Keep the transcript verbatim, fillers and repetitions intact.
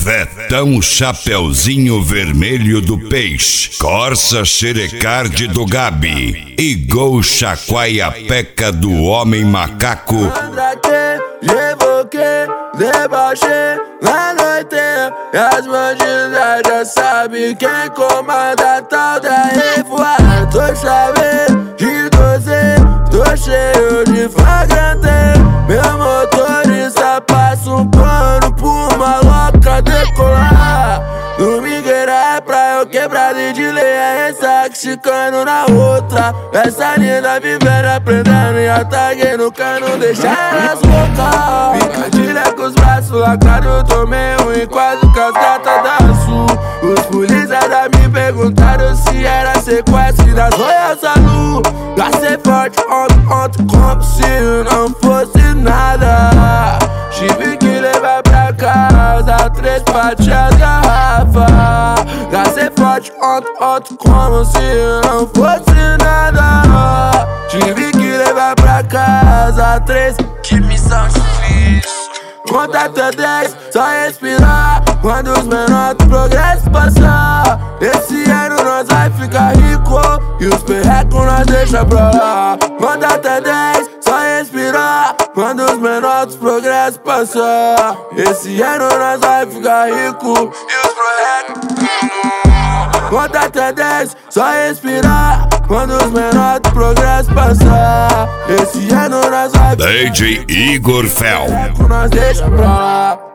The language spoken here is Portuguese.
Vetão Chapeuzinho Vermelho do Peixe, Corsa Xerecard do Gabi e Gol Chaquaiapeca do Homem Macaco. Mandrake, Jevoque, deboche, na noite, e as bandidas já sabem quem comanda a tal da revoada. Tô chave de doze, tô cheio de flagrante. Meu motorista passa um pano por uma louca decolar. Domingueira é pra eu quebrar de lei, é ressaca chicano na outra. Essa linda vivendo, aprendendo e ataque no cano, deixar elas loucas. Picadilha com os braços lacrados, tomei um enquadro com as gatas da Sul. Os policiais me perguntaram se era sequestro das Royal Salu. Gastei forte ontem, ontem como se não fosse nada. Tive que levar pra casa três fatias garrafa. Gastei forte ontem, ontem como se não fosse nada. Tive que levar pra casa três. Que missão difícil. Conta até dez, só respirar quando os menores do progresso passar. Esse ano nós vai ficar rico e os perrecos nós deixa pra lá. Conta até dez, só respirar quando os menores do progresso passar. Esse ano nós vai ficar rico e os perrecos. Conta até dez, só respirar quando os menores do progresso passar. Esse ano nós vai D J Igor Fel. nós deixa pra lá.